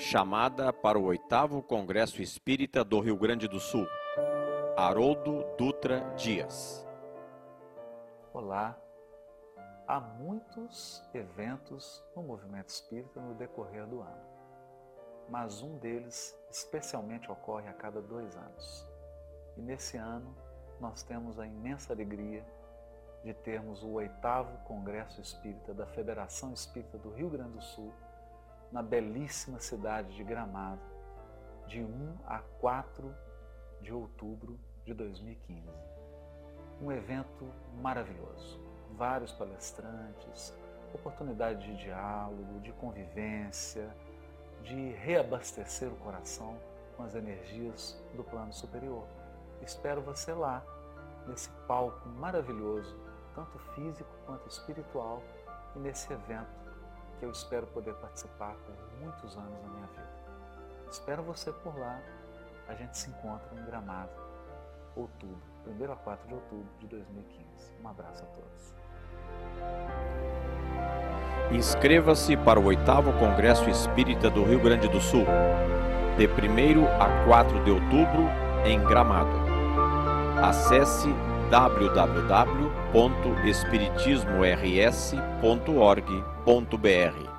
Chamada para o 8º Congresso Espírita do Rio Grande do Sul. Haroldo Dutra Dias. Olá, há muitos eventos no movimento espírita no decorrer do ano, mas um deles especialmente ocorre a cada 2 anos. E nesse ano nós temos a imensa alegria de termos o 8º Congresso Espírita da Federação Espírita do Rio Grande do Sul, na belíssima cidade de Gramado, de 1 a 4 de outubro de 2015. Um evento maravilhoso, vários palestrantes, oportunidade de diálogo, de convivência, de reabastecer o coração com as energias do plano superior. Espero você lá, nesse palco maravilhoso, tanto físico quanto espiritual, e nesse evento que eu espero poder participar por muitos anos na minha vida. Espero você por lá. A gente se encontra em Gramado, outubro, 1º a 4 de outubro de 2015. Um abraço a todos. Inscreva-se para o 8º Congresso Espírita do Rio Grande do Sul, de 1º a 4 de outubro, em Gramado. Acesse www.espiritismors.org.br